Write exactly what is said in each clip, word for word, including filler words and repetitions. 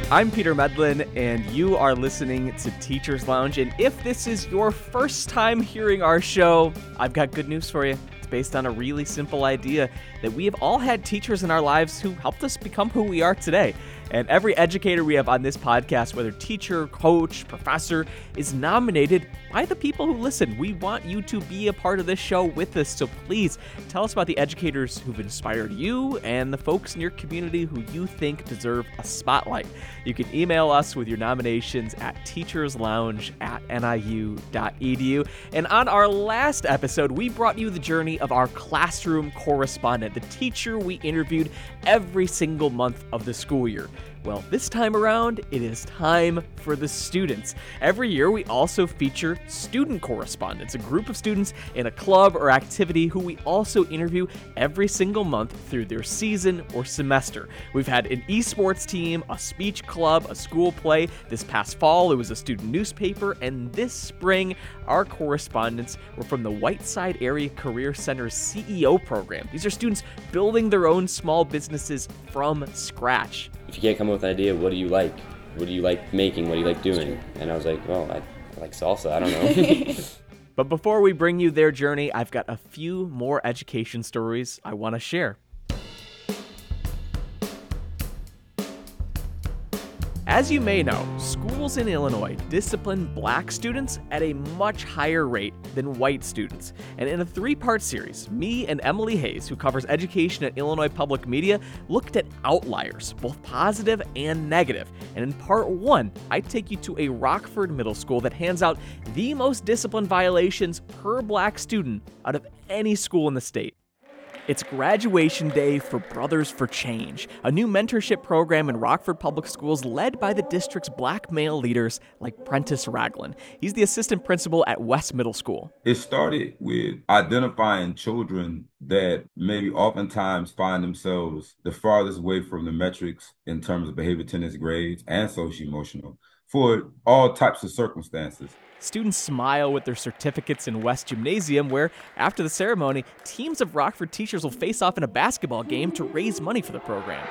I'm Peter Medlin, and you are listening to Teachers Lounge. And if this is your first time hearing our show, I've got good news for you. It's based on a really simple idea that we have all had teachers in our lives who helped us become who we are today. And every educator we have on this podcast, whether teacher, coach, professor, is nominated by the people who listen. We want you to be a part of this show with us, so please tell us about the educators who've inspired you and the folks in your community who you think deserve a spotlight. You can email us with your nominations at teacherslounge at N I U dot E D U. And on our last episode, we brought you the journey of our classroom correspondent, the teacher we interviewed every single month of the school year. Well, this time around, it is time for the students. Every year, we also feature student correspondents, a group of students in a club or activity who we also interview every single month through their season or semester. We've had an esports team, a speech club, a school play. This past fall, it was a student newspaper, and this spring, our correspondents were from the Whiteside Area Career Center's C E O program. These are students building their own small businesses from scratch. If you can't come up with an idea, what do you like? What do you like making? What do you like doing? And I was like, well, I, I like salsa. I don't know. But before we bring you their journey, I've got a few more education stories I want to share. As you may know, schools in Illinois discipline black students at a much higher rate than white students. And in a three-part series, me and Emily Hayes, who covers education at Illinois Public Media, looked at outliers, both positive and negative. And in part one, I take you to a Rockford middle school that hands out the most discipline violations per black student out of any school in the state. It's graduation day for Brothers for Change, a new mentorship program in Rockford Public Schools led by the district's black male leaders like Prentice Ragland. He's the assistant principal at West Middle School. It started with identifying children that maybe oftentimes find themselves the farthest away from the metrics in terms of behavior, attendance, grades, and socio-emotional for all types of circumstances. Students smile with their certificates in West Gymnasium, where, after the ceremony, teams of Rockford teachers will face off in a basketball game to raise money for the program.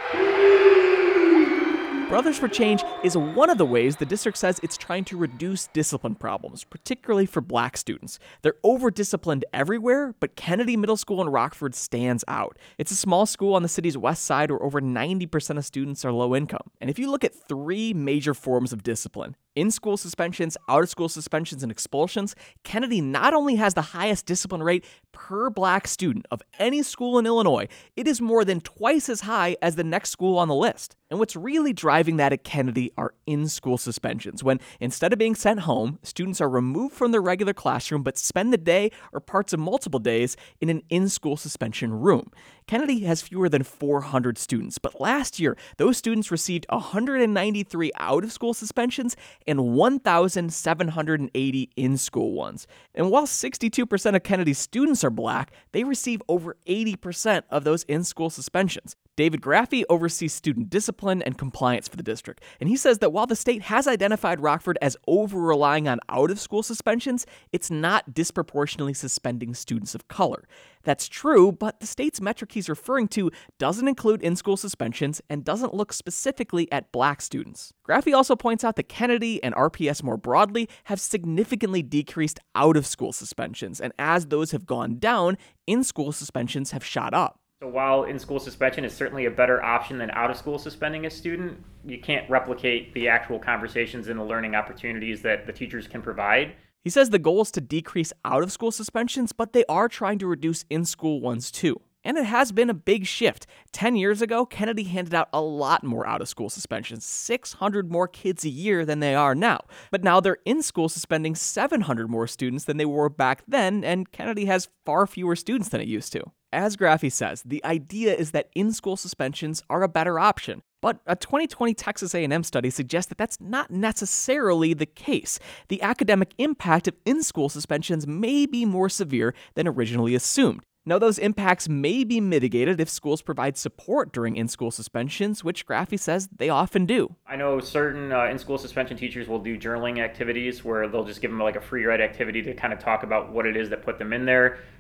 Brothers for Change is one of the ways the district says it's trying to reduce discipline problems, particularly for black students. They're over-disciplined everywhere, but Kennedy Middle School in Rockford stands out. It's a small school on the city's west side where over ninety percent of students are low income. And if you look at three major forms of discipline, in-school suspensions, out-of-school suspensions, and expulsions, Kennedy not only has the highest discipline rate per black student of any school in Illinois, it is more than twice as high as the next school on the list. And what's really driving that at Kennedy are in-school suspensions, when instead of being sent home, students are removed from their regular classroom but spend the day or parts of multiple days in an in-school suspension room. Kennedy has fewer than four hundred students, but last year, those students received one hundred ninety-three out-of-school suspensions and one thousand seven hundred eighty in-school ones. And while sixty-two percent of Kennedy's students are black, they receive over eighty percent of those in-school suspensions. David Graffey oversees student discipline and compliance for the district, and he says that while the state has identified Rockford as over-relying on out-of-school suspensions, it's not disproportionately suspending students of color. That's true, but the state's metric he's referring to doesn't include in-school suspensions and doesn't look specifically at black students. Graffey also points out that Kennedy and R P S more broadly have significantly decreased out-of-school suspensions, and as those have gone down, in-school suspensions have shot up. So while in-school suspension is certainly a better option than out-of-school suspending a student, you can't replicate the actual conversations and the learning opportunities that the teachers can provide. He says the goal is to decrease out-of-school suspensions, but they are trying to reduce in-school ones too. And it has been a big shift. Ten years ago, Kennedy handed out a lot more out-of-school suspensions, six hundred more kids a year than they are now. But now they're in-school suspending seven hundred more students than they were back then, and Kennedy has far fewer students than it used to. As Graffey says, the idea is that in-school suspensions are a better option. But a twenty twenty Texas A and M study suggests that that's not necessarily the case. The academic impact of in-school suspensions may be more severe than originally assumed. Now, those impacts may be mitigated if schools provide support during in-school suspensions, which Graffey says they often do. I know certain uh, in-school suspension teachers will do journaling activities where they'll just give them like a free write activity to kind of talk about what it is that put them in there.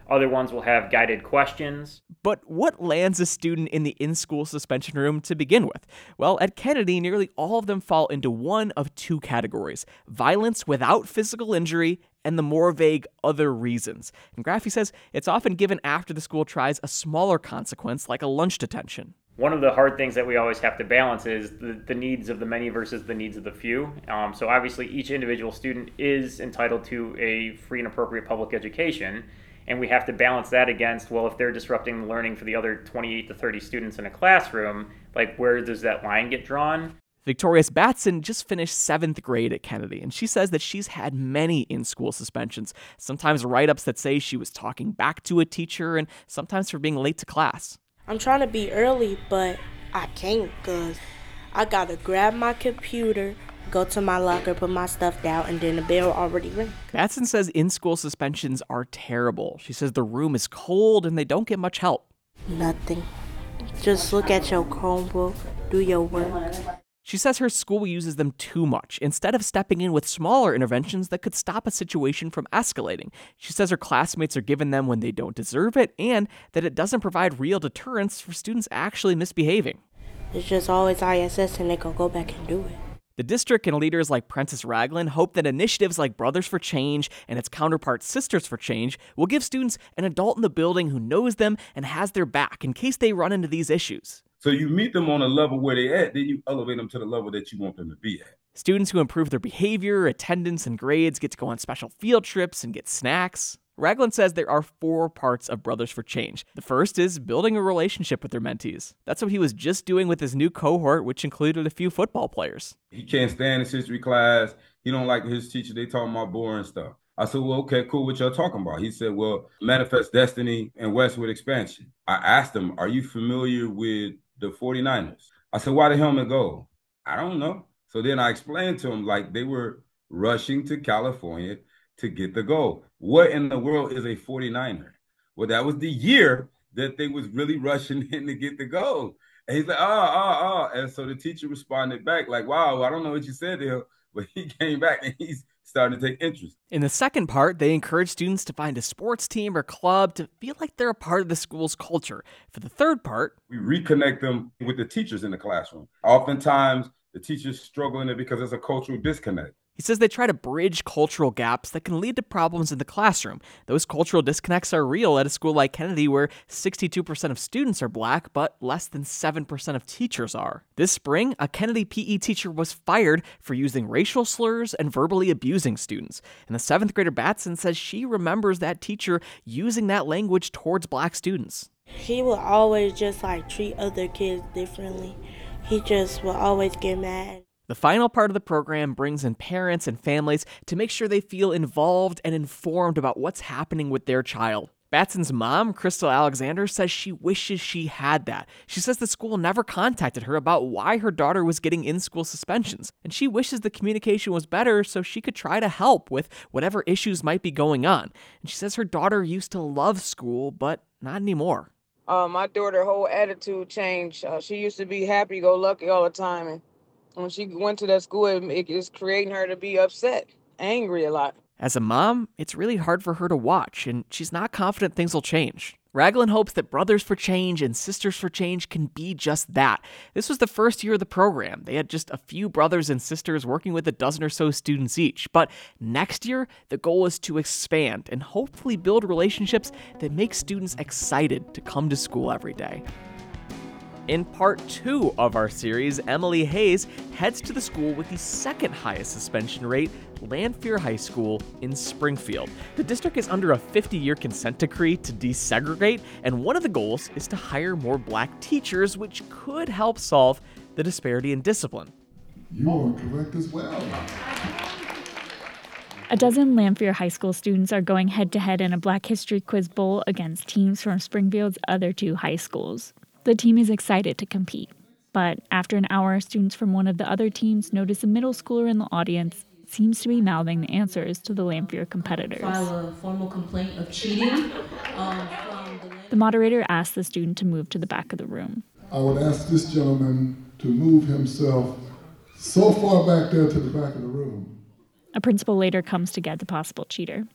Other ones will have guided questions. But what lands a student in the in-school suspension room to begin with? Well, at Kennedy, nearly all of them fall into one of two categories: violence without physical injury and the more vague other reasons. And Graffy says it's often given after the school tries a smaller consequence like a lunch detention. One of the hard things that we always have to balance is the, the needs of the many versus the needs of the few. Um, so obviously each individual student is entitled to a free and appropriate public education, and we have to balance that against, well, if they're disrupting the learning for the other twenty-eight to thirty students in a classroom, like where does that line get drawn? Victorious Batson just finished seventh grade at Kennedy, and she says that she's had many in-school suspensions, sometimes write-ups that say she was talking back to a teacher, and sometimes for being late to class. I'm trying to be early, but I can't because I got to grab my computer, go to my locker, put my stuff down, and then the bell already rang. Batson says in-school suspensions are terrible. She says the room is cold and they don't get much help. Nothing. Just look at your Chromebook, do your work. She says her school uses them too much, instead of stepping in with smaller interventions that could stop a situation from escalating. She says her classmates are given them when they don't deserve it, and that it doesn't provide real deterrence for students actually misbehaving. It's just always I S S and they can go back and do it. The district and leaders like Prentice Ragland hope that initiatives like Brothers for Change and its counterpart Sisters for Change will give students an adult in the building who knows them and has their back in case they run into these issues. So you meet them on a level where they're at, then you elevate them to the level that you want them to be at. Students who improve their behavior, attendance, and grades get to go on special field trips and get snacks. Ragland says there are four parts of Brothers for Change. The first is building a relationship with their mentees. That's what he was just doing with his new cohort, which included a few football players. He can't stand his history class. He don't like his teacher. They talking about boring stuff. I said, well, okay, cool, what y'all talking about? He said, well, Manifest Destiny and Westwood Expansion. I asked him, are you familiar with the forty-niners? I said, why the helmet gold? I don't know. So then I explained to him, like, they were rushing to California to get the gold. What in the world is a forty-niner? Well, that was the year that they was really rushing in to get the gold. And he's like, oh, oh, oh. And so the teacher responded back like, wow, I don't know what you said to him, but he came back and he's starting to take interest. In the second part, they encourage students to find a sports team or club to feel like they're a part of the school's culture. For the third part, we reconnect them with the teachers in the classroom. Oftentimes, the teachers struggle in it because there's a cultural disconnect. He says they try to bridge cultural gaps that can lead to problems in the classroom. Those cultural disconnects are real at a school like Kennedy, where sixty-two percent of students are black, but less than seven percent of teachers are. This spring, a Kennedy P E teacher was fired for using racial slurs and verbally abusing students. And the seventh grader Batson says she remembers that teacher using that language towards black students. He would always just like treat other kids differently. He just would always get mad. The final part of the program brings in parents and families to make sure they feel involved and informed about what's happening with their child. Batson's mom, Crystal Alexander, says she wishes she had that. She says the school never contacted her about why her daughter was getting in-school suspensions, and she wishes the communication was better so she could try to help with whatever issues might be going on. And she says her daughter used to love school, but not anymore. Uh, my daughter's whole attitude changed. Uh, she used to be happy-go-lucky all the time, and when she went to that school, it is creating her to be upset, angry a lot. As a mom, it's really hard for her to watch, and she's not confident things will change. Ragland hopes that Brothers for Change and Sisters for Change can be just that. This was the first year of the program. They had just a few brothers and sisters working with a dozen or so students each. But next year, the goal is to expand and hopefully build relationships that make students excited to come to school every day. In part two of our series, Emily Hayes heads to the school with the second highest suspension rate, Lanphier High School in Springfield. The district is under a fifty-year consent decree to desegregate, and one of the goals is to hire more black teachers, which could help solve the disparity in discipline. You are correct as well. A dozen Lanphier High School students are going head-to-head in a Black History Quiz Bowl against teams from Springfield's other two high schools. The team is excited to compete, but after an hour, students from one of the other teams notice a middle schooler in the audience seems to be mouthing the answers to the Lanphier competitors. File a formal complaint of cheating. Um, from the, the moderator asks the student to move to the back of the room. I would ask this gentleman to move himself so far back there to the back of the room. A principal later comes to get the possible cheater,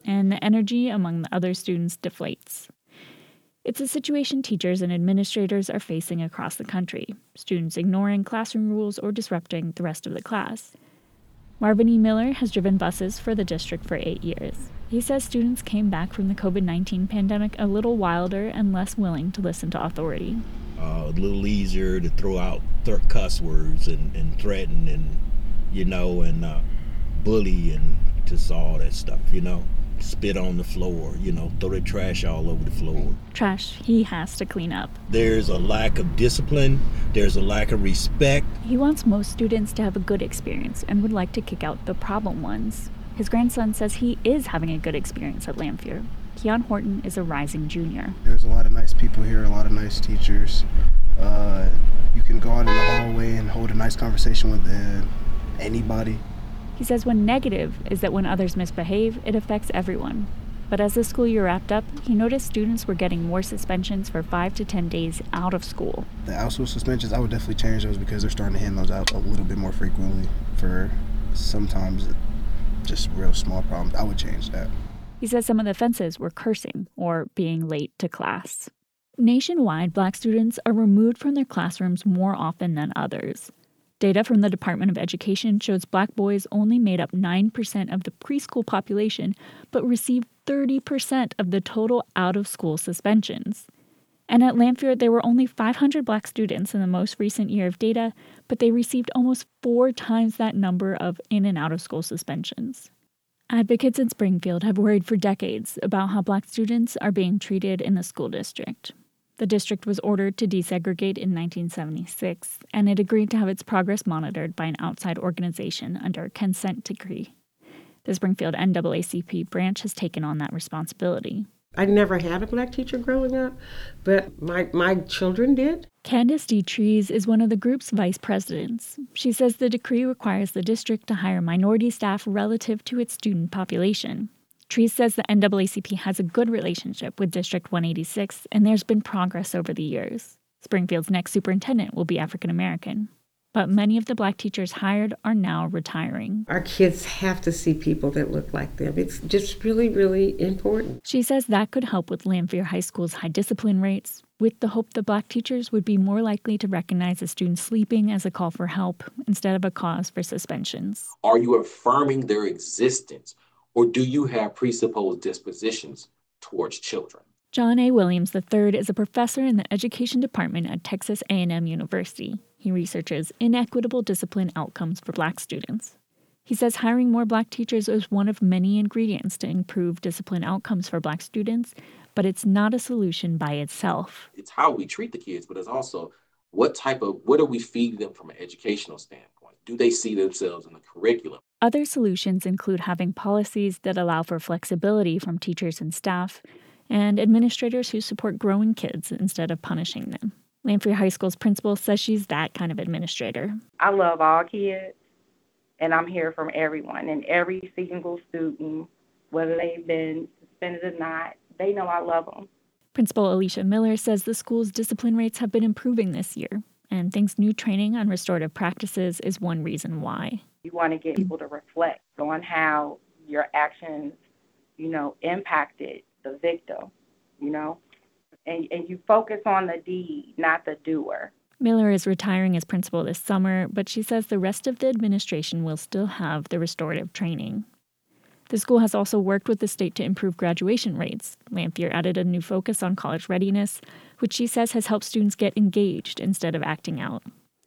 and the energy among the other students deflates. It's a situation teachers and administrators are facing across the country, students ignoring classroom rules or disrupting the rest of the class. Marvin E. Miller has driven buses for the district for eight years. He says students came back from the covid nineteen pandemic a little wilder and less willing to listen to authority. Uh, a little easier to throw out th- cuss words and, and threaten and, you know, and uh, bully and just all that stuff, you know. Spit on the floor, you know, throw the trash all over the floor. Trash he has to clean up. There's a lack of discipline. There's a lack of respect. He wants most students to have a good experience and would like to kick out the problem ones. His grandson says he is having a good experience at Lamphere. Keon Horton is a rising junior. There's a lot of nice people here, a lot of nice teachers. Uh, you can go out in the hallway and hold a nice conversation with uh, anybody. He says one negative is that when others misbehave, it affects everyone. But as the school year wrapped up, he noticed students were getting more suspensions for five to ten days out of school. The out-school suspensions, I would definitely change those because they're starting to hand those out a little bit more frequently for sometimes just real small problems. I would change that. He says some of the offenses were cursing or being late to class. Nationwide, Black students are removed from their classrooms more often than others. Data from the Department of Education shows Black boys only made up nine percent of the preschool population, but received thirty percent of the total out-of-school suspensions. And at Lamphere, there were only five hundred Black students in the most recent year of data, but they received almost four times that number of in- and out-of-school suspensions. Advocates in Springfield have worried for decades about how Black students are being treated in the school district. The district was ordered to desegregate in nineteen seventy-six, and it agreed to have its progress monitored by an outside organization under a consent decree. The Springfield N double A C P branch has taken on that responsibility. I never had a Black teacher growing up, but my, my children did. Candace D. Trees is one of the group's vice presidents. She says the decree requires the district to hire minority staff relative to its student population. Trees says the N double A C P has a good relationship with District one eighty-six, and there's been progress over the years. Springfield's next superintendent will be African American. But many of the Black teachers hired are now retiring. Our kids have to see people that look like them. It's just really, really important. She says that could help with Lamphere High School's high discipline rates, with the hope that Black teachers would be more likely to recognize a student sleeping as a call for help instead of a cause for suspensions. Are you affirming their existence, or do you have presupposed dispositions towards children? John A. Williams the third is a professor in the education department at Texas A and M University. He researches inequitable discipline outcomes for Black students. He says hiring more Black teachers is one of many ingredients to improve discipline outcomes for Black students, but it's not a solution by itself. It's how we treat the kids, but it's also what type of, what are we feeding them from an educational standpoint? Do they see themselves in the curriculum? Other solutions include having policies that allow for flexibility from teachers and staff, and administrators who support growing kids instead of punishing them. Lamphere High School's principal says she's that kind of administrator. I love all kids, and I'm here from everyone. And every single student, whether they've been suspended or not, they know I love them. Principal Alicia Miller says the school's discipline rates have been improving this year, and thinks new training on restorative practices is one reason why. You want to get people to reflect on how your actions, you know, impacted the victim, you know, and, and you focus on the deed, not the doer. Miller is retiring as principal this summer, but she says the rest of the administration will still have the restorative training. The school has also worked with the state to improve graduation rates. Lamphere added a new focus on college readiness, which she says has helped students get engaged instead of acting out.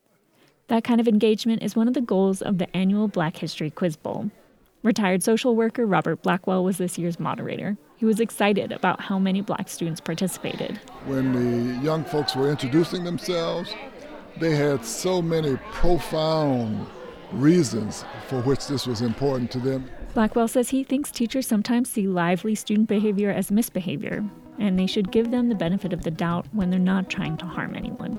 That kind of engagement is one of the goals of the annual Black History Quiz Bowl. Retired social worker Robert Blackwell was this year's moderator. He was excited about how many Black students participated. When the young folks were introducing themselves, they had so many profound reasons for which this was important to them. Blackwell says he thinks teachers sometimes see lively student behavior as misbehavior, and they should give them the benefit of the doubt when they're not trying to harm anyone.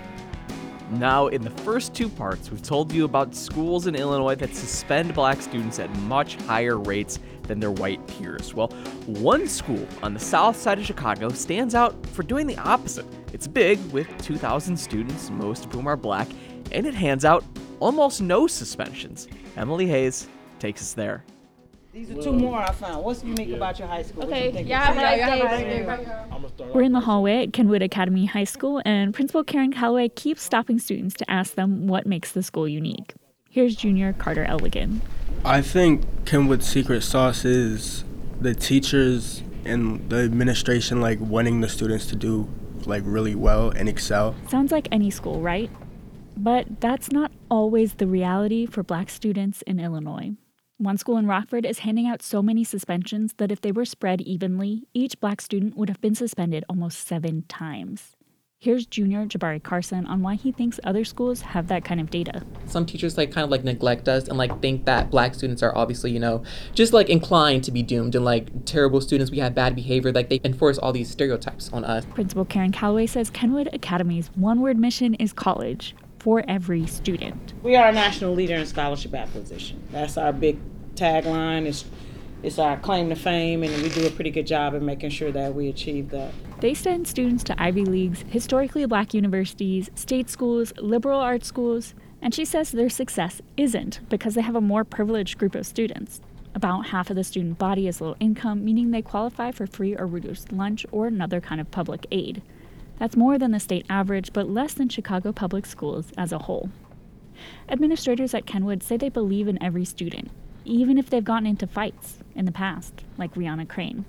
Now, in the first two parts, we've told you about schools in Illinois that suspend Black students at much higher rates than their white peers. Well, one school on the south side of Chicago stands out for doing the opposite. It's big, with two thousand students, most of whom are Black, and it hands out almost no suspensions. Emily Hayes takes us there. These are two more I found. What's unique yeah. about your high school? Okay, yeah, have a nice day. Right. We're in the hallway at Kenwood Academy High School, and Principal Karen Calloway keeps stopping students to ask them what makes the school unique. Here's junior Carter Elligan. I think Kenwood's secret sauce is the teachers and the administration like wanting the students to do like really well and excel. Sounds like any school, right? But that's not always the reality for Black students in Illinois. One school in Rockford is handing out so many suspensions that if they were spread evenly, each Black student would have been suspended almost seven times. Here's junior Jabari Carson on why he thinks other schools have that kind of data. Some teachers like kind of like neglect us and like think that Black students are obviously, you know, just like inclined to be doomed, and like terrible students, we have bad behavior, like they enforce all these stereotypes on us. Principal Karen Calloway says Kenwood Academy's one-word mission is college for every student. We are a national leader in scholarship acquisition. That's our big tagline. It's, it's our claim to fame, and we do a pretty good job in making sure that we achieve that. They send students to Ivy Leagues, historically Black universities, state schools, liberal arts schools, and she says their success isn't because they have a more privileged group of students. About half of the student body is low income, meaning they qualify for free or reduced lunch or another kind of public aid. That's more than the state average, but less than Chicago public schools as a whole. Administrators at Kenwood say they believe in every student, even if they've gotten into fights in the past, like Rihanna Crane.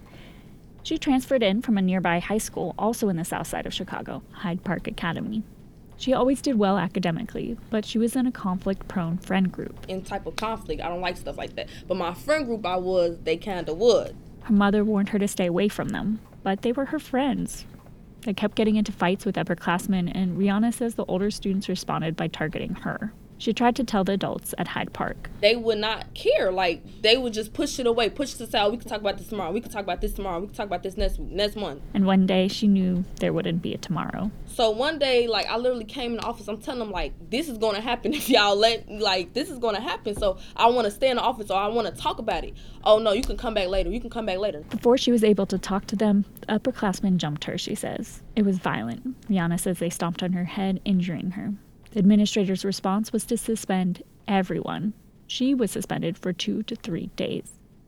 She transferred in from a nearby high school, also in the south side of Chicago, Hyde Park Academy. She always did well academically, but she was in a conflict-prone friend group. In type of conflict, I don't like stuff like that. But my friend group I was, they kind of would. Her mother warned her to stay away from them, but they were her friends. They kept getting into fights with upperclassmen, and Rihanna says the older students responded by targeting her. She tried to tell the adults at Hyde Park. They would not care. Like, they would just push it away, push it aside. We could talk about this tomorrow. We could talk about this tomorrow. We could talk about this next next month. And one day, she knew there wouldn't be a tomorrow. So one day, like, I literally came in the office. I'm telling them, like, this is going to happen if y'all let, like, this is going to happen. So I want to stay in the office, or I want to talk about it. Oh, no, you can come back later. You can come back later. Before she was able to talk to them, the upperclassmen jumped her, she says. It was violent. Rihanna says they stomped on her head, injuring her. The administrator's response was to suspend everyone. She was suspended for two to three days.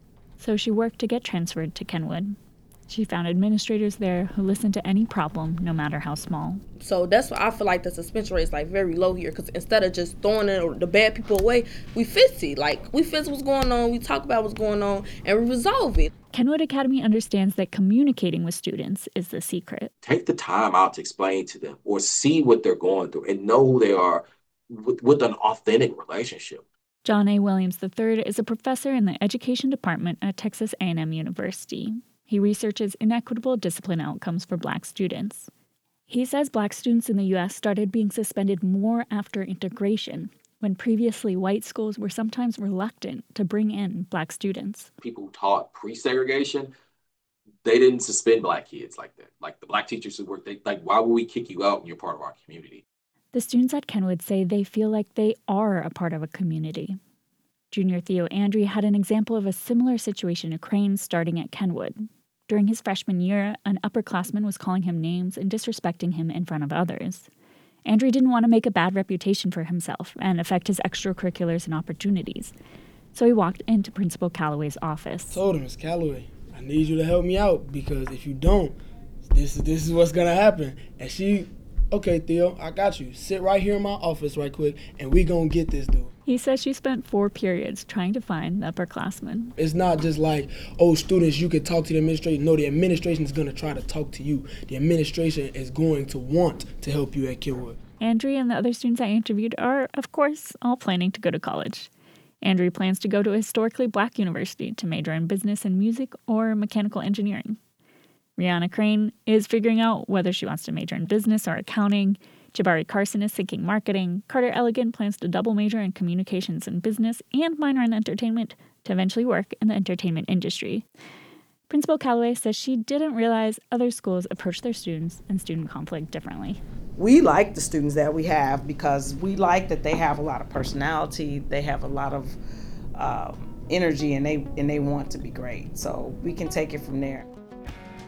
So she worked to get transferred to Kenwood. She found administrators there who listened to any problem, no matter how small. So that's why I feel like the suspension rate is like very low here, because instead of just throwing it, the bad people away, we fix it. Like, we fix what's going on, we talk about what's going on, and we resolve it. Kenwood Academy understands that communicating with students is the secret. Take the time out to explain to them or see what they're going through and know who they are with, with an authentic relationship. John A. Williams the third is a professor in the education department at Texas A and M University. He researches inequitable discipline outcomes for Black students. He says Black students in the U S started being suspended more after integration, when previously white schools were sometimes reluctant to bring in Black students. People who taught pre-segregation, they didn't suspend Black kids like that. Like the Black teachers who worked, they, like, why would we kick you out when you're part of our community? The students at Kenwood say they feel like they are a part of a community. Junior Theo Andre had an example of a similar situation to Crane starting at Kenwood. During his freshman year, an upperclassman was calling him names and disrespecting him in front of others. Andre didn't want to make a bad reputation for himself and affect his extracurriculars and opportunities. So he walked into Principal Calloway's office. I told him, Miz Calloway, I need you to help me out, because if you don't, this is this is what's gonna happen. And she, okay, Theo, I got you. Sit right here in my office right quick, and we gonna get this dude. He says she spent four periods trying to find the upperclassmen. It's not just like, oh, students, you can talk to the administration. No, the administration is going to try to talk to you. The administration is going to want to help you at Kenwood. Andre and the other students I interviewed are, of course, all planning to go to college. Andre plans to go to a historically Black university to major in business and music or mechanical engineering. Rihanna Crane is figuring out whether she wants to major in business or accounting. Jabari Carson is thinking marketing. Carter Elligan plans to double major in communications and business and minor in entertainment to eventually work in the entertainment industry. Principal Calloway says she didn't realize other schools approach their students and student conflict differently. We like the students that we have because we like that they have a lot of personality, they have a lot of um, energy, and they and they want to be great. So we can take it from there.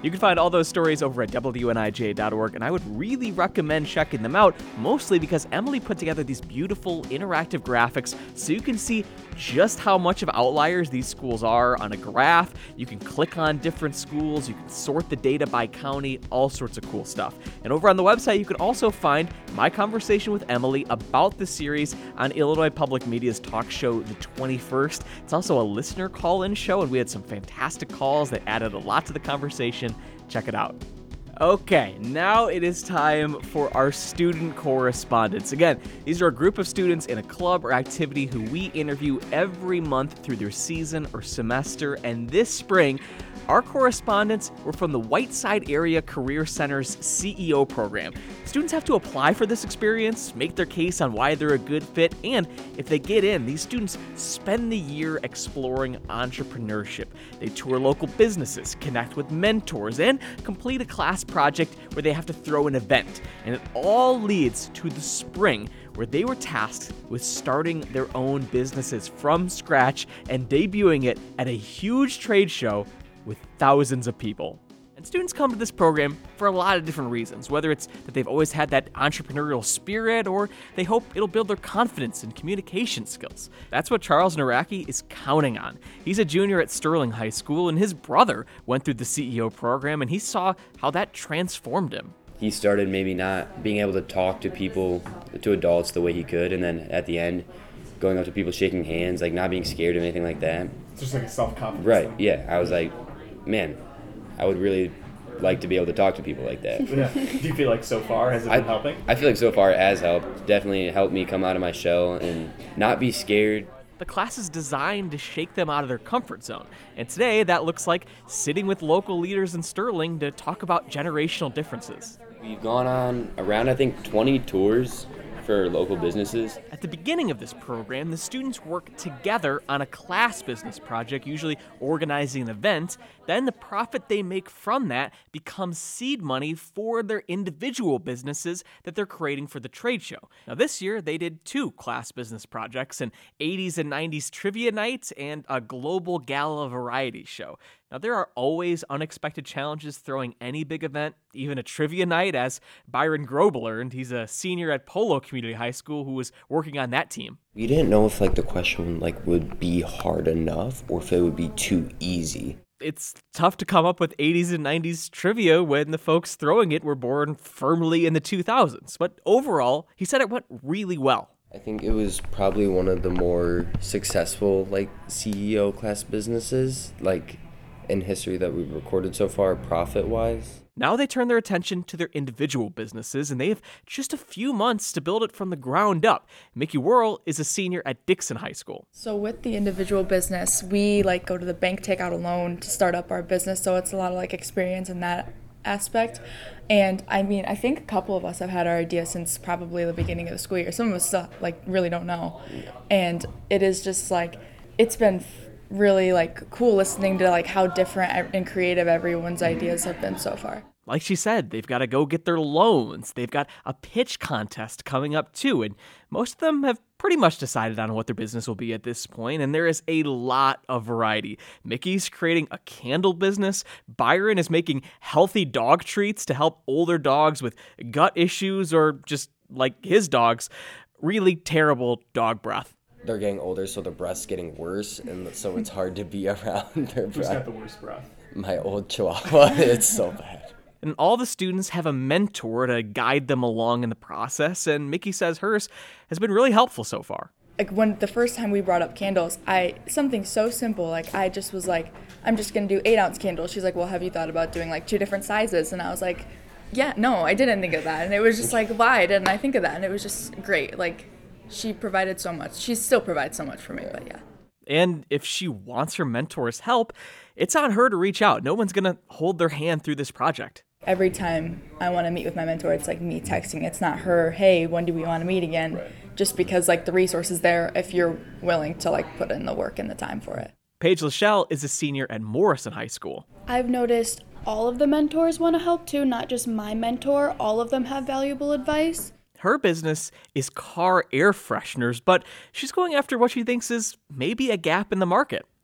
You can find all those stories over at W N I J dot org, and I would really recommend checking them out, mostly because Emily put together these beautiful interactive graphics so you can see just how much of outliers these schools are on a graph. You can click on different schools, you can sort the data by county, all sorts of cool stuff. And over on the website, you can also find my conversation with Emily about the series on Illinois Public Media's talk show, The twenty-first. It's also a listener call-in show, and we had some fantastic calls that added a lot to the conversation. Check it out. Okay, now it is time for our student correspondents. Again, these are a group of students in a club or activity who we interview every month through their season or semester, and this spring, our correspondents were from the Whiteside Area Career Center's C E O program. Students have to apply for this experience, make their case on why they're a good fit, and if they get in, these students spend the year exploring entrepreneurship. They tour local businesses, connect with mentors, and complete a class project where they have to throw an event. And it all leads to the spring, where they were tasked with starting their own businesses from scratch and debuting it at a huge trade show with thousands of people. And students come to this program for a lot of different reasons, whether it's that they've always had that entrepreneurial spirit or they hope it'll build their confidence and communication skills. That's what Charles Naraki is counting on. He's a junior at Sterling High School, and his brother went through the C E O program, and he saw how that transformed him. He started maybe not being able to talk to people, to adults the way he could, and then at the end, going up to people, shaking hands, like not being scared or anything like that. It's just like a self-confidence Right, thing. yeah. I was like, man, I would really like to be able to talk to people like that. Yeah. Do you feel like so far has it been I, helping? I feel like so far it has helped. Definitely helped me come out of my shell and not be scared. The class is designed to shake them out of their comfort zone. And today, that looks like sitting with local leaders in Sterling to talk about generational differences. We've gone on around, I think, twenty tours for local businesses. At the beginning of this program, the students work together on a class business project, usually organizing an event. Then the profit they make from that becomes seed money for their individual businesses that they're creating for the trade show. Now this year, they did two class business projects, an eighties and nineties trivia night and a global gala variety show. Now, there are always unexpected challenges throwing any big event, even a trivia night, as Byron Grobe learned. He's a senior at Polo Community High School who was working on that team. We didn't know if like the question like would be hard enough or if it would be too easy. It's tough to come up with eighties and nineties trivia when the folks throwing it were born firmly in the two thousands. But overall, he said it went really well. I think it was probably one of the more successful like C E O class businesses, like in history that we've recorded so far, profit-wise. Now they turn their attention to their individual businesses, and they have just a few months to build it from the ground up. Mickey Worrell is a senior at Dixon High School. So with the individual business, we like go to the bank, take out a loan to start up our business, so it's a lot of like experience in that aspect. And I mean, I think a couple of us have had our idea since probably the beginning of the school year. Some of us still, like really don't know. And it is just like, it's been really like cool listening to like how different and creative everyone's ideas have been so far. Like she said, they've got to go get their loans. They've got a pitch contest coming up too, and most of them have pretty much decided on what their business will be at this point, and there is a lot of variety. Mickey's creating a candle business. Byron is making healthy dog treats to help older dogs with gut issues or just like his dogs, really terrible dog breath. They're getting older, so their breath's getting worse, and so it's hard to be around their breath. Who's got the worst breath? My old Chihuahua. It's so bad. And all the students have a mentor to guide them along in the process, and Mickey says hers has been really helpful so far. Like when the first time we brought up candles, I something so simple, like I just was like, I'm just gonna do eight ounce candles. She's like, well, have you thought about doing like two different sizes? And I was like, yeah, no, I didn't think of that. And it was just like, why didn't I think of that? And it was just great. Like, she provided so much. She still provides so much for me, but yeah. And if she wants her mentor's help, it's on her to reach out. No one's going to hold their hand through this project. Every time I want to meet with my mentor, it's like me texting. It's not her, hey, when do we want to meet again? Right. Just because like the resource is there if you're willing to like put in the work and the time for it. Paige Lachelle is a senior at Morrison High School. I've noticed all of the mentors want to help too, not just my mentor. All of them have valuable advice. Her business is car air fresheners, but she's going after what she thinks is maybe a gap in the market.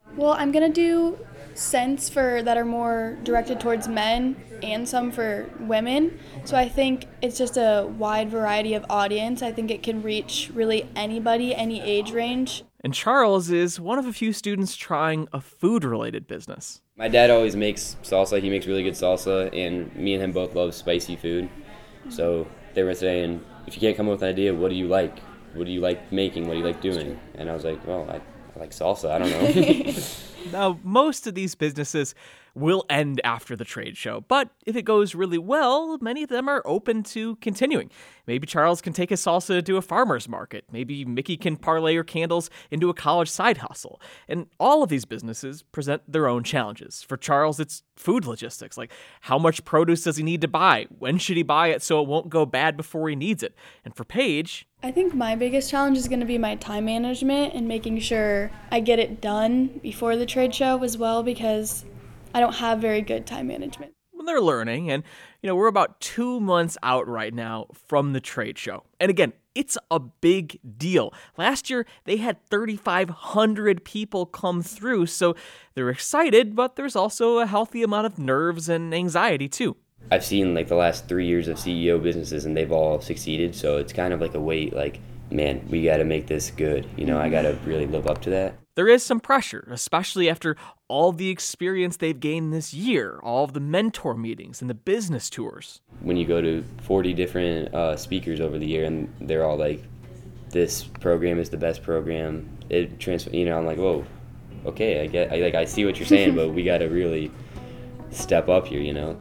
Well, I'm going to do scents for that are more directed towards men and some for women. So I think it's just a wide variety of audience. I think it can reach really anybody, any age range. And Charles is one of a few students trying a food-related business. My dad always makes salsa. He makes really good salsa, and me and him both love spicy food. So they were saying, if you can't come up with an idea, what do you like? What do you like making? What do you like doing? And I was like, well, I, I like salsa. I don't know. Now, most of these businesses will end after the trade show, but if it goes really well, many of them are open to continuing. Maybe Charles can take his salsa to a farmer's market. Maybe Mickey can parlay her candles into a college side hustle. And all of these businesses present their own challenges. For Charles, it's food logistics, like how much produce does he need to buy? When should he buy it so it won't go bad before he needs it? And for Paige, I think my biggest challenge is going to be my time management and making sure I get it done before the trade show as well, because I don't have very good time management. Well, they're learning, and you know, we're about two months out right now from the trade show. And again, it's a big deal. Last year, they had thirty-five hundred people come through, so they're excited, but there's also a healthy amount of nerves and anxiety too. I've seen like the last three years of C E O businesses, and they've all succeeded. So it's kind of like a weight, like, man, we got to make this good. You know, I got to really live up to that. There is some pressure, especially after all the experience they've gained this year, all of the mentor meetings and the business tours. When you go to forty different uh, speakers over the year, and they're all like, this program is the best program, it transfer. You know, I'm like, whoa, okay, I get, I like, I see what you're saying, but we got to really step up here, you know.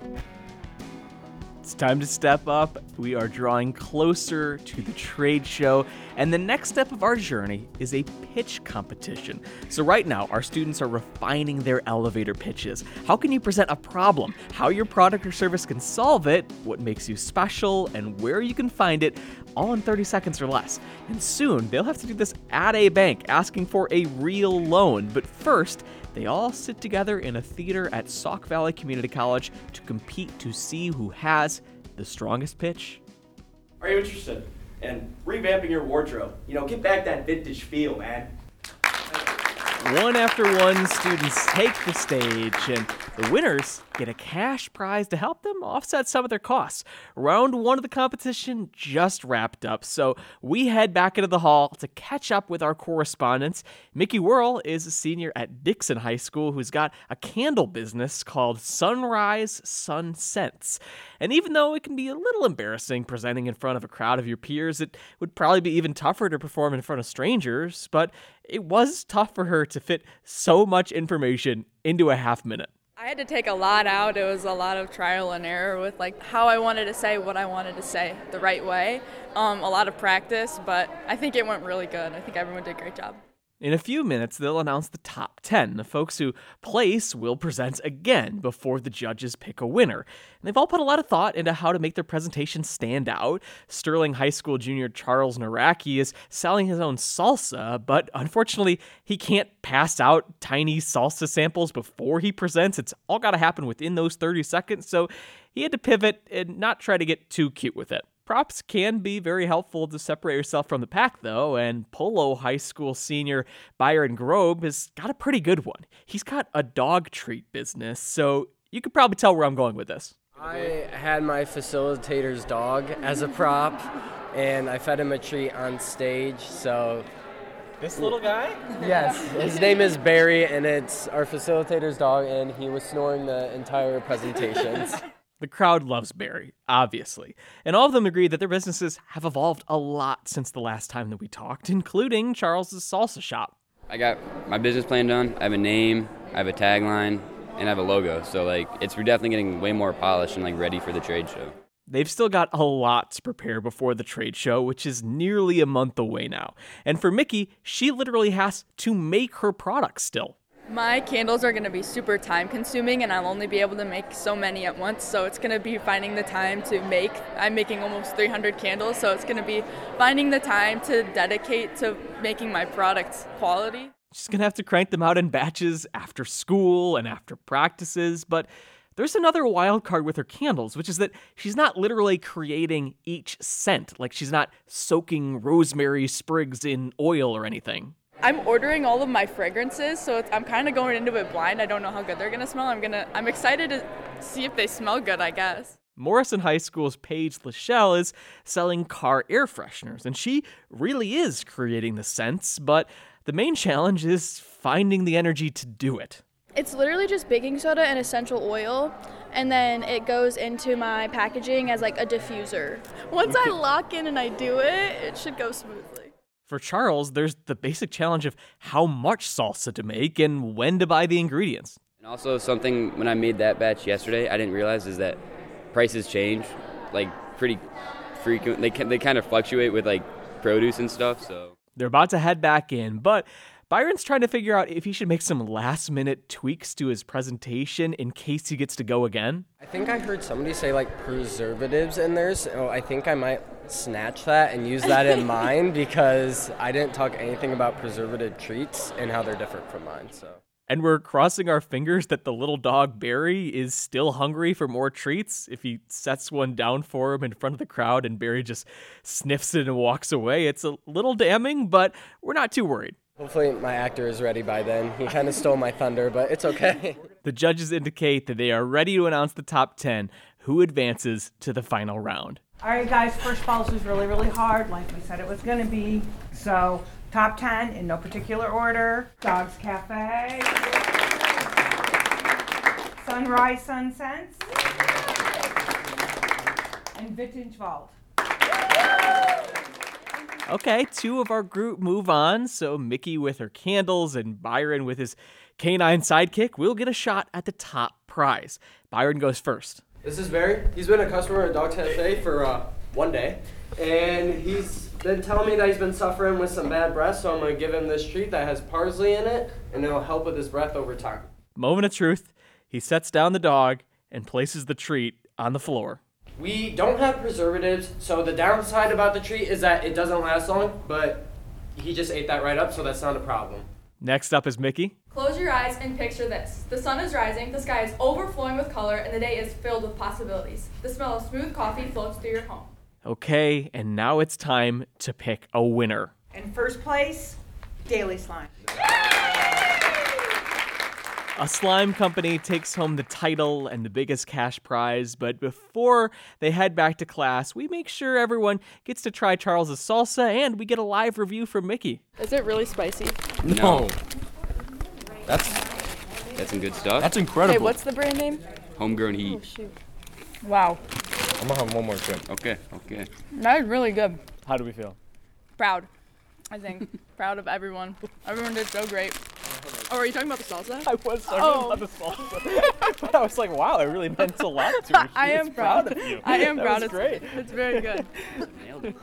It's time to step up. We are drawing closer to the trade show, and the next step of our journey is a pitch competition. So right now, our students are refining their elevator pitches. How can you present a problem, how your product or service can solve it, what makes you special, and where you can find it, all in thirty seconds or less. And soon, they'll have to do this at a bank, asking for a real loan. But first, they all sit together in a theater at Sauk Valley Community College to compete to see who has the strongest pitch. Are you interested in revamping your wardrobe? You know, get back that vintage feel, man. One after one, students take the stage, and the winners get a cash prize to help them offset some of their costs. Round one of the competition just wrapped up, so we head back into the hall to catch up with our correspondents. Mickey Whirl is a senior at Dixon High School who's got a candle business called Sunrise Sun Scents. And even though it can be a little embarrassing presenting in front of a crowd of your peers, it would probably be even tougher to perform in front of strangers, but it was tough for her to fit so much information into a half minute. I had to take a lot out. It was a lot of trial and error with like how I wanted to say what I wanted to say the right way. Um, a lot of practice, but I think it went really good. I think everyone did a great job. In a few minutes, they'll announce the top ten. The folks who place will present again before the judges pick a winner. And they've all put a lot of thought into how to make their presentation stand out. Sterling High School junior Charles Naraki is selling his own salsa, but unfortunately, he can't pass out tiny salsa samples before he presents. It's all got to happen within those thirty seconds, so he had to pivot and not try to get too cute with it. Props can be very helpful to separate yourself from the pack, though, and Polo High School senior Byron Grobe has got a pretty good one. He's got a dog treat business, so you could probably tell where I'm going with this. I had my facilitator's dog as a prop, and I fed him a treat on stage, so... This little guy? Yes, his name is Barry, and it's our facilitator's dog, and he was snoring the entire presentations. The crowd loves Barry, obviously, and all of them agree that their businesses have evolved a lot since the last time that we talked, including Charles's salsa shop. I got my business plan done. I have a name, I have a tagline, and I have a logo. So like, it's definitely getting way more polished and like ready for the trade show. They've still got a lot to prepare before the trade show, which is nearly a month away now. And for Mickey, she literally has to make her products still. My candles are going to be super time consuming, and I'll only be able to make so many at once, so it's going to be finding the time to make. I'm making almost three hundred candles, so it's going to be finding the time to dedicate to making my products quality. She's going to have to crank them out in batches after school and after practices, but there's another wild card with her candles, which is that she's not literally creating each scent, like she's not soaking rosemary sprigs in oil or anything. I'm ordering all of my fragrances, so it's, I'm kind of going into it blind. I don't know how good they're gonna smell. I'm gonna I'm excited to see if they smell good, I guess. Morrison High School's Paige Lachelle is selling car air fresheners, and she really is creating the scents, but the main challenge is finding the energy to do it. It's literally just baking soda and essential oil, and then it goes into my packaging as like a diffuser. Once I lock in and I do it, it should go smoothly. For Charles, there's the basic challenge of how much salsa to make and when to buy the ingredients. And also something when I made that batch yesterday, I didn't realize is that prices change like pretty frequent. They they kind of fluctuate with like produce and stuff. So they're about to head back in, but Byron's trying to figure out if he should make some last minute tweaks to his presentation in case he gets to go again. I think I heard somebody say like preservatives in theirs. So I think I might snatch that and use that in mine because I didn't talk anything about preservative treats and how they're different from mine. So. And we're crossing our fingers that the little dog Barry is still hungry for more treats. If he sets one down for him in front of the crowd and Barry just sniffs it and walks away, it's a little damning, but we're not too worried. Hopefully my actor is ready by then. He kind of stole my thunder, but it's okay. The judges indicate that they are ready to announce the top ten who advances to the final round. All right, guys, first falls was really, really hard, like we said it was going to be. So top ten in no particular order. Dogs Cafe, Sunrise Sunscents, and Vintage Vault. Okay, two of our group move on, so Mickey with her candles and Byron with his canine sidekick will get a shot at the top prize. Byron goes first. This is Barry. He's been a customer at Dogs Cafe for uh, one day, and he's been telling me that he's been suffering with some bad breath, so I'm going to give him this treat that has parsley in it, and it'll help with his breath over time. Moment of truth. He sets down the dog and places the treat on the floor. We don't have preservatives, so the downside about the treat is that it doesn't last long, but he just ate that right up, so that's not a problem. Next up is Mickey. Close your eyes and picture this. The sun is rising, the sky is overflowing with color, and the day is filled with possibilities. The smell of smooth coffee floats through your home. Okay, and now it's time to pick a winner. In first place, Daily Slime. A slime company takes home the title and the biggest cash prize, but before they head back to class, we make sure everyone gets to try Charles's salsa, and we get a live review from Mickey. Is it really spicy? No. That's that's some good stuff. That's incredible. Hey, what's the brand name? Homegrown Heat. Oh, shoot. Wow. I'm gonna have one more too. Okay, okay. That is really good. How do we feel? Proud, I think. Proud of everyone. Everyone did so great. Oh, are you talking about the salsa? I was talking oh. about the salsa. But I was like, wow, it really meant a lot to her. I am proud. proud of you. I am that proud. Was it's great. It's very good. Nailed it.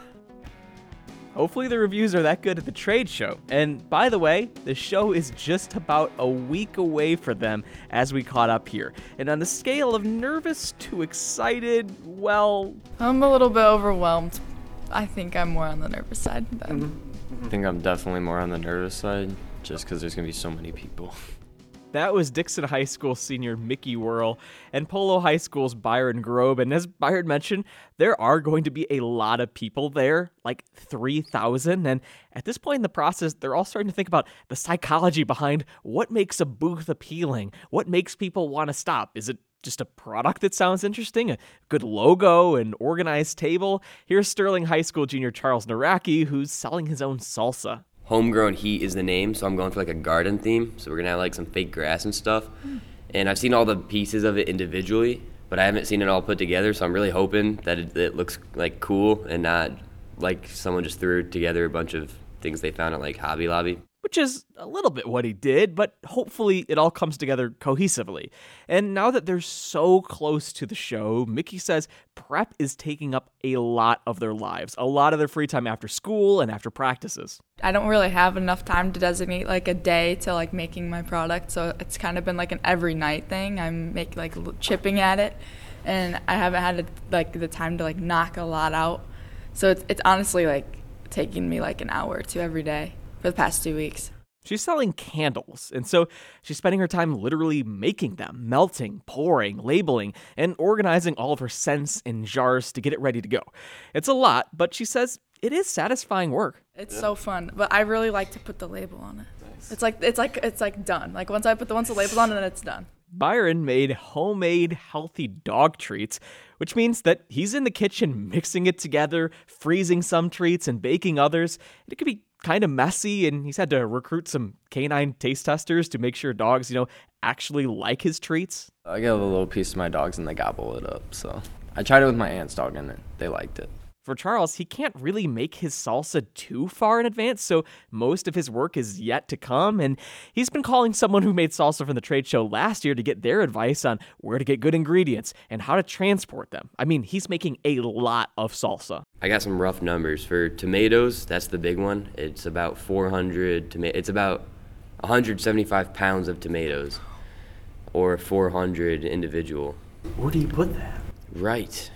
Hopefully the reviews are that good at the trade show. And by the way, the show is just about a week away for them as we caught up here. And on the scale of nervous to excited, well... I'm a little bit overwhelmed. I think I'm more on the nervous side. But... I think I'm definitely more on the nervous side, just because there's going to be so many people. That was Dixon High School senior Mickey Whirl and Polo High School's Byron Grobe. And as Byron mentioned, there are going to be a lot of people there, like three thousand. And at this point in the process, they're all starting to think about the psychology behind what makes a booth appealing, what makes people want to stop. Is it just a product that sounds interesting, a good logo, an organized table? Here's Sterling High School junior Charles Naraki, who's selling his own salsa. Homegrown Heat is the name, so I'm going for like a garden theme. So we're gonna have like some fake grass and stuff. Mm. And I've seen all the pieces of it individually, but I haven't seen it all put together. So I'm really hoping that it, it looks like cool and not like someone just threw together a bunch of things they found at like Hobby Lobby. Which is a little bit what he did, but hopefully it all comes together cohesively. And now that they're so close to the show, Mickey says prep is taking up a lot of their lives, a lot of their free time after school and after practices. I don't really have enough time to designate like a day to like making my product, so it's kind of been like an every night thing. I'm making like chipping at it, and I haven't had like the time to like knock a lot out. So it's it's honestly like taking me like an hour or two every day for the past two weeks. She's selling candles, and so she's spending her time literally making them, melting, pouring, labeling, and organizing all of her scents in jars to get it ready to go. It's a lot, but she says it is satisfying work. It's so fun, but I really like to put the label on it. Nice. It's like it's like it's like done. Like once I put the once the label's on, then it's done. Byron made homemade healthy dog treats, which means that he's in the kitchen mixing it together, freezing some treats and baking others. It could be kind of messy, and he's had to recruit some canine taste testers to make sure dogs, you know, actually like his treats. I give a little piece to my dogs and they gobble it up, so I tried it with my aunt's dog and they liked it. For Charles, he can't really make his salsa too far in advance, so most of his work is yet to come, and he's been calling someone who made salsa from the trade show last year to get their advice on where to get good ingredients and how to transport them. I mean, he's making a lot of salsa. I got some rough numbers. For tomatoes, that's the big one. It's about four hundred tomato. It's about one hundred seventy-five pounds of tomatoes, or four hundred individual. Where do you put that? Right.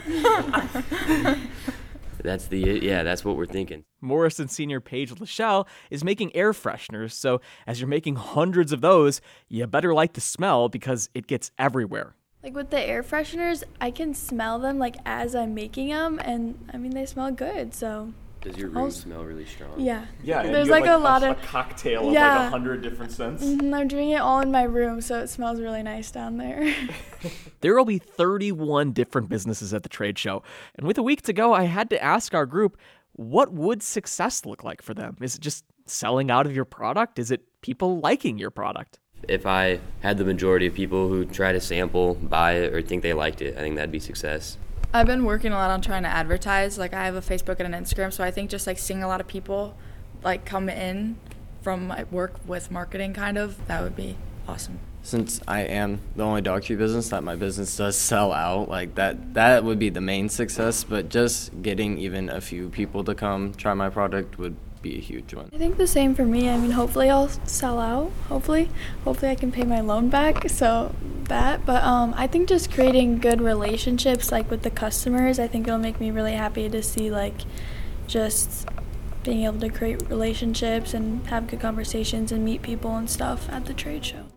That's the, yeah, that's what we're thinking. Morrison senior Paige Lachelle is making air fresheners, so as you're making hundreds of those, you better like the smell because it gets everywhere. Like with the air fresheners, I can smell them like as I'm making them, and I mean they smell good, so. Does your room smell really strong? Yeah. Yeah, and there's you have like, like a lot a, of a cocktail of yeah. like a hundred different scents. Mm-hmm. I'm doing it all in my room, so it smells really nice down there. There will be thirty-one different businesses at the trade show, and with a week to go, I had to ask our group, what would success look like for them? Is it just selling out of your product? Is it people liking your product? If I had the majority of people who try to sample, buy it, or think they liked it, I think that'd be success. I've been working a lot on trying to advertise. Like I have a Facebook and an Instagram, so I think just like seeing a lot of people like come in from my work with marketing kind of, that would be awesome. Since I am the only dog treat business that my business does sell out, like that that would be the main success, but just getting even a few people to come try my product would be a huge one. I think the same for me. I mean, hopefully I'll sell out. Hopefully, hopefully I can pay my loan back. So that, but um, I think just creating good relationships, like with the customers, I think it'll make me really happy to see like just being able to create relationships and have good conversations and meet people and stuff at the trade show.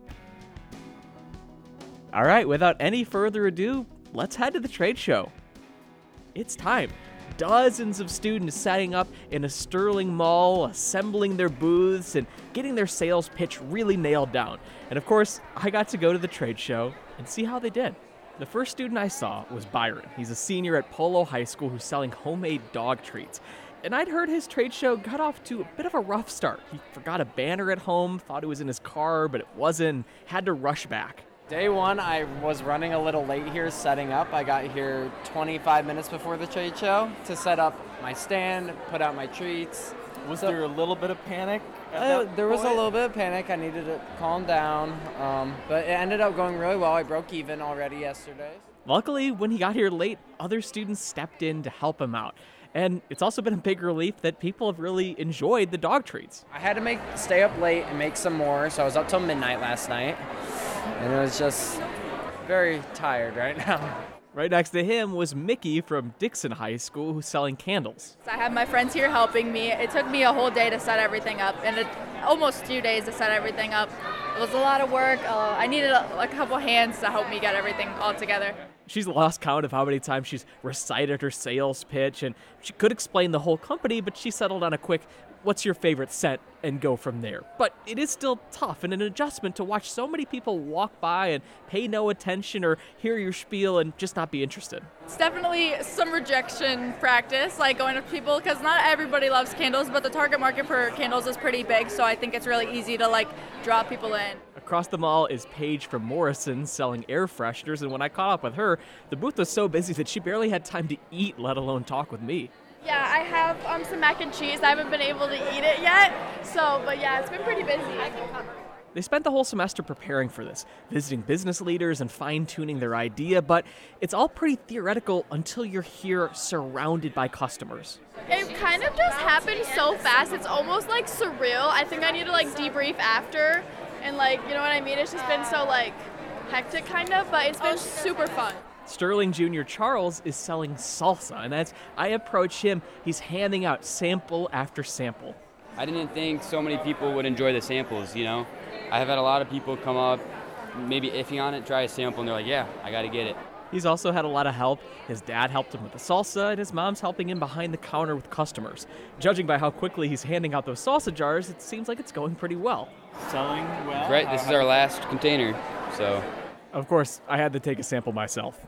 All right, without any further ado, let's head to the trade show. It's time. Dozens of students setting up in a Sterling mall, assembling their booths, and getting their sales pitch really nailed down. And of course, I got to go to the trade show and see how they did. The first student I saw was Byron. He's a senior at Polo High School who's selling homemade dog treats. And I'd heard his trade show got off to a bit of a rough start. He forgot a banner at home, thought it was in his car, but it wasn't, had to rush back. Day one, I was running a little late here setting up. I got here twenty-five minutes before the trade show to set up my stand, put out my treats. Was so, there a little bit of panic? Uh, there was a little bit of panic. I needed to calm down, um, but it ended up going really well. I broke even already yesterday. Luckily, when he got here late, other students stepped in to help him out. And it's also been a big relief that people have really enjoyed the dog treats. I had to make stay up late and make some more, so I was up till midnight last night. And it was just very tired right now. Right next to him was Mickey from Dixon High School, who's selling candles. I have my friends here helping me. It took me a whole day to set everything up, and it, almost two days to set everything up. It was a lot of work. Uh, I needed a, a couple hands to help me get everything all together. She's lost count of how many times she's recited her sales pitch, and she could explain the whole company, but she settled on a quick, what's your favorite scent, and go from there. But it is still tough and an adjustment to watch so many people walk by and pay no attention or hear your spiel and just not be interested. It's definitely some rejection practice, like going to people, because not everybody loves candles, but the target market for candles is pretty big, so I think it's really easy to like draw people in. Across the mall is Paige from Morrison selling air fresheners, and when I caught up with her, the booth was so busy that she barely had time to eat, let alone talk with me. Yeah, I have um, some mac and cheese. I haven't been able to eat it yet, so, but yeah, it's been pretty busy. They spent the whole semester preparing for this, visiting business leaders and fine-tuning their idea, but it's all pretty theoretical until you're here surrounded by customers. It kind of just happened so fast. It's almost like surreal. I think I need to like debrief after, and like, you know what I mean? It's just been so like hectic kind of, but it's been super fun. Sterling Junior Charles is selling salsa, and as I approach him, he's handing out sample after sample. I didn't think so many people would enjoy the samples, you know? I have had a lot of people come up, maybe iffy on it, try a sample, and they're like, yeah, I got to get it. He's also had a lot of help. His dad helped him with the salsa, and his mom's helping him behind the counter with customers. Judging by how quickly he's handing out those salsa jars, it seems like it's going pretty well. Selling well? Right, this is our last container, so. Of course, I had to take a sample myself.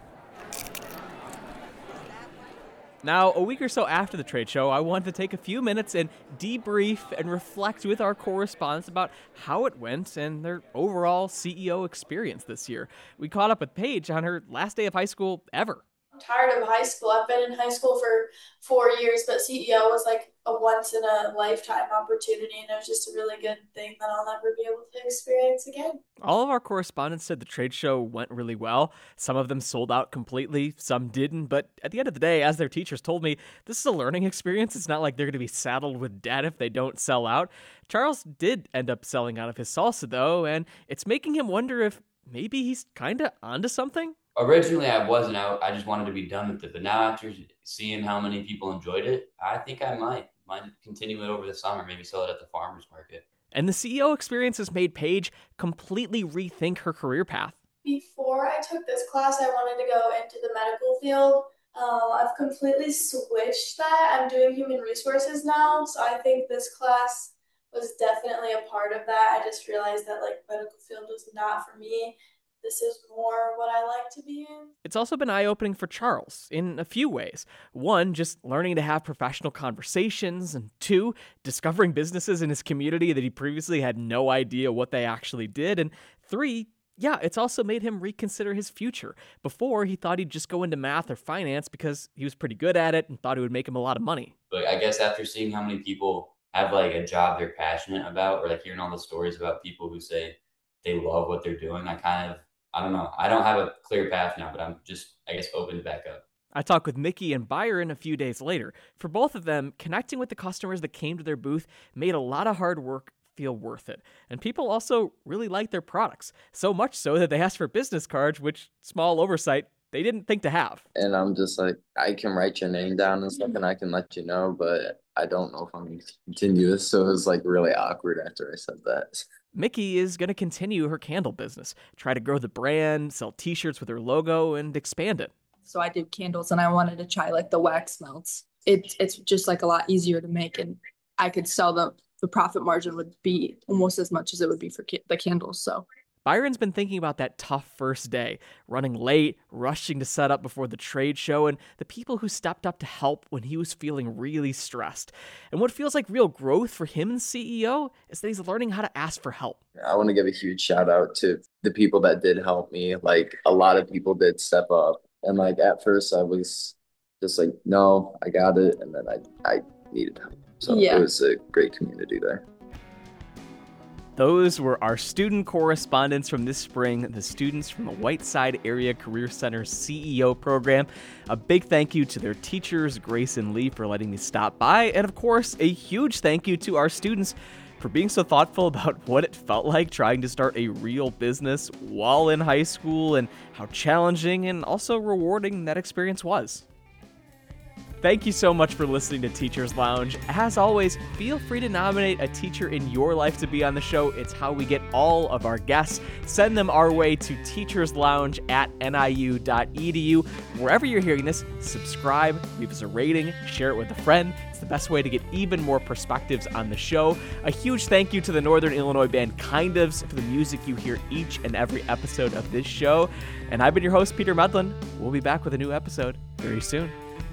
Now, a week or so after the trade show, I wanted to take a few minutes and debrief and reflect with our correspondents about how it went and their overall C E O experience this year. We caught up with Paige on her last day of high school ever. I'm tired of high school. I've been in high school for four years, but C E O was like a once in a lifetime opportunity, and it was just a really good thing that I'll never be able to experience again. All of our correspondents said the trade show went really well. Some of them sold out completely, some didn't, but at the end of the day, as their teachers told me, this is a learning experience. It's not like they're going to be saddled with debt if they don't sell out. Charles did end up selling out of his salsa, though, and it's making him wonder if maybe he's kind of onto something. Originally, I wasn't out. I just wanted to be done with it. But now, after seeing how many people enjoyed it, I think I might. Might continue it over the summer, maybe sell it at the farmer's market. And the C E O experience has made Paige completely rethink her career path. Before I took this class, I wanted to go into the medical field. Um, I've completely switched that. I'm doing human resources now, so I think this class was definitely a part of that. I just realized that like medical field was not for me. This is more what I like to be in. It's also been eye-opening for Charles in a few ways. One, just learning to have professional conversations, and two, discovering businesses in his community that he previously had no idea what they actually did, and three, yeah, it's also made him reconsider his future. Before, he thought he'd just go into math or finance because he was pretty good at it and thought it would make him a lot of money. But I guess after seeing how many people have like a job they're passionate about, or like hearing all the stories about people who say they love what they're doing, I kind of I don't know. I don't have a clear path now, but I'm just, I guess, open to back up. I talked with Mickey and Byron a few days later. For both of them, connecting with the customers that came to their booth made a lot of hard work feel worth it. And people also really liked their products, so much so that they asked for business cards, which, small oversight, they didn't think to have. And I'm just like, I can write your name down and stuff and I can let you know, but I don't know if I'm going to continue this. So it was like really awkward after I said that. Mickey is going to continue her candle business, try to grow the brand, sell t-shirts with her logo, and expand it. So I did candles and I wanted to try like the wax melts. It, it's just like a lot easier to make, and I could sell them. The profit margin would be almost as much as it would be for ca- the candles. So Byron's been thinking about that tough first day, running late, rushing to set up before the trade show, and the people who stepped up to help when he was feeling really stressed. And what feels like real growth for him in C E O is that he's learning how to ask for help. I want to give a huge shout out to the people that did help me. Like, a lot of people did step up. And like at first I was just like, no, I got it. And then I, I needed help. So yeah. It was a great community there. Those were our student correspondents from this spring, the students from the Whiteside Area Career Center C E O program. A big thank you to their teachers, Grace and Lee, for letting me stop by. And of course, a huge thank you to our students for being so thoughtful about what it felt like trying to start a real business while in high school and how challenging and also rewarding that experience was. Thank you so much for listening to Teachers Lounge. As always, feel free to nominate a teacher in your life to be on the show. It's how we get all of our guests. Send them our way to teacherslounge at N I U dot E D U. Wherever you're hearing this, subscribe, leave us a rating, share it with a friend. It's the best way to get even more perspectives on the show. A huge thank you to the Northern Illinois band Kind Ofs for the music you hear each and every episode of this show. And I've been your host, Peter Medlin. We'll be back with a new episode very soon.